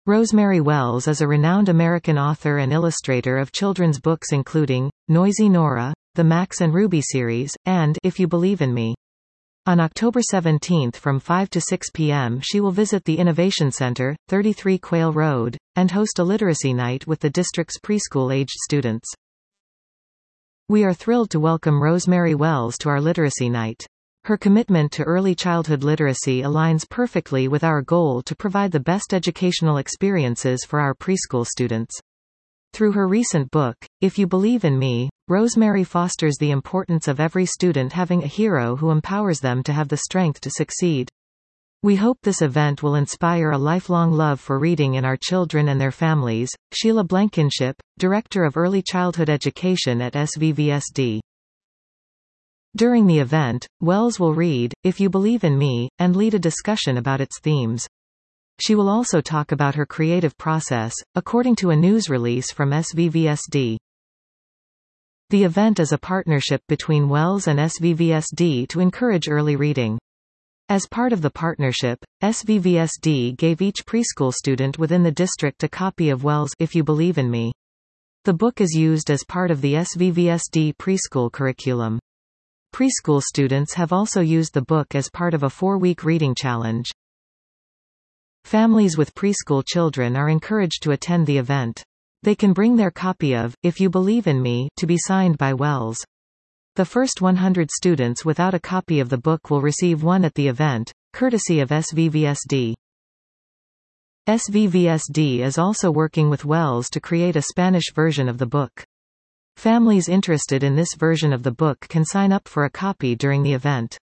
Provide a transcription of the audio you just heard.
Rosemary Wells is a renowned American author and illustrator of children's books including Noisy Nora, the Max and Ruby series, and If You Believe in Me. On October 17 from 5 to 6 p.m. she will visit the Innovation Center, 33 Quail Road, and host a literacy night with the district's preschool-aged students. We are thrilled to welcome Rosemary Wells to our literacy night. Her commitment to early childhood literacy aligns perfectly with our goal to provide the best educational experiences for our preschool students. Through her recent book, If You Believe in Me, Rosemary fosters the importance of every student having a hero who empowers them to have the strength to succeed. We hope this event will inspire a lifelong love for reading in our children and their families. Sheila Blankenship, Director of Early Childhood Education at SVVSD. During the event, Wells will read, If You Believe in Me, and lead a discussion about its themes. She will also talk about her creative process, according to a news release from SVVSD. The event is a partnership between Wells and SVVSD to encourage early reading. As part of the partnership, SVVSD gave each preschool student within the district a copy of Wells' If You Believe in Me. The book is used as part of the SVVSD preschool curriculum. Preschool students have also used the book as part of a 4-week reading challenge. Families with preschool children are encouraged to attend the event. They can bring their copy of If You Believe in Me to be signed by Wells. The first 100 students without a copy of the book will receive one at the event, courtesy of SVVSD. SVVSD is also working with Wells to create a Spanish version of the book. Families interested in this version of the book can sign up for a copy during the event.